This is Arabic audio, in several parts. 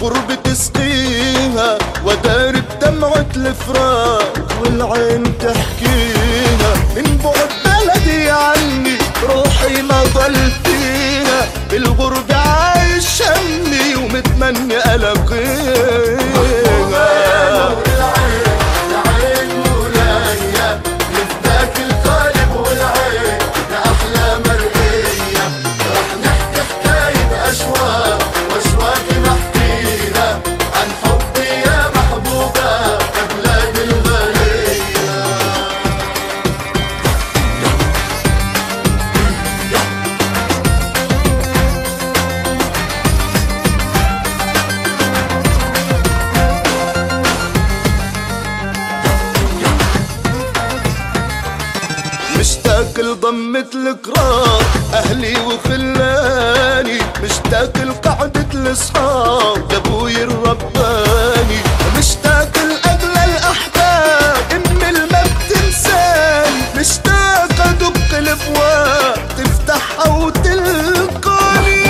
الغربة تسقيها ودار بدمعة الفراق والعين تحكيها. من بعد بلدي عني روحي ما ضل فيها، بالغربة عايش همي ومتمني ألاقيها. مشتاق لضمة القرار أهلي وخلاني، مشتاق لقعدة الأصحاب لأبوي الرباني، مشتاق لأغلى الأحباب أمي اللي بتنساني، مشتاق أدق الأبواب تفتحها وتلقاني.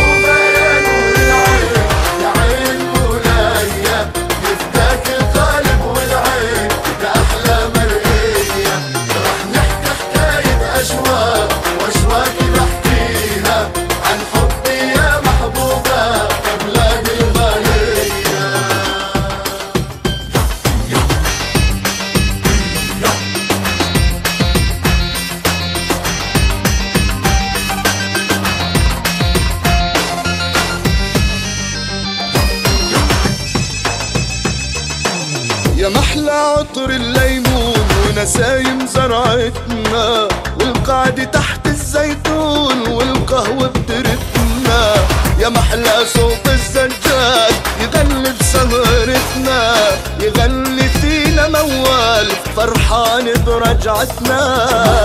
يا محلى عطر الليمون ونسايم زرعتنا، والقعدة تحت الزيتون والقهوة بترتنا، يا محلى صوت الزجاج يغني بسهرتنا، يغني فينا موال فرحان برجعتنا.